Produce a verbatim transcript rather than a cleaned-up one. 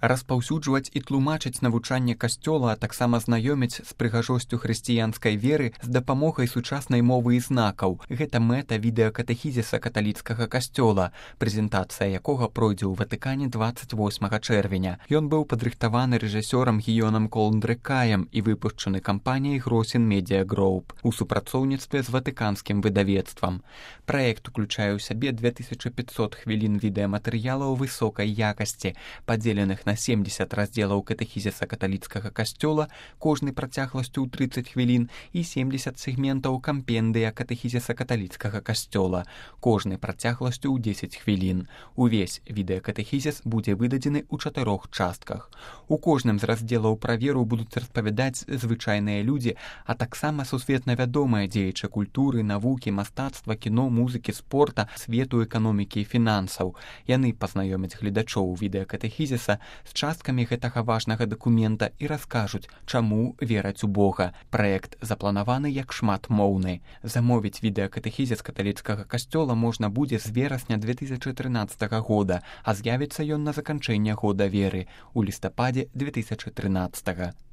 Распаўсюджваць і тлумачыць навучанне касцёла, а таксама знаёміць з прыгажосцю хрысціянскай веры з дапамогай сучаснай мовы і знакаў. Гэта мэта відэакатэхізіса каталіцкага касцёла, прэзентацыя якога пройдзе ў Ватыкане дваццаць восьмага чэрвеня. Ён быў падрыхтаваны рэжысёрам Гіёнам Колндрекаем і выпушчаны кампаніяй Гросін Медіа Гроуп у супрацоўніцтве з ватыканскім выдавецтвам. Праект уключае ў сябе две тысячы пятьсот хвілін відэаматэрыялаў высокай якасці, падзеленых на семьдесят раздзелаў катэхізіса каталіцкага касцёла, кожны працягласцю ў тридцать хвілін, і семьдесят сегментаў кампендыя катэхізіса каталіцкага касцёла, кожны працягласцю ў дзесяць хвілін. Увесь відэакатэхізіс будзе выдадзены ў чатырох частках. У кожным з раздзелаў пра веру будуць распавядаць звычайныя людзі, а таксама сусветна вядомыя дзеячы культуры, навукі, мастацтва, кіно, музыкі, спорта, свету, эканомікі і фінансаў. Яны пазнаёмяць гледачоў відэакатэхізіса з часткамі гэтага важнага дакумента і раскажуць, чаму вераць у Бога. Праект запланаваны як шматмоўны. Замовіць відэакатэхізіс каталіцкага касцёла можна будзе з верасня две тысячы трынаццатага года, а з'явіцца ён на заканчэнне года веры ў лістападзе две тысячы трынаццатага.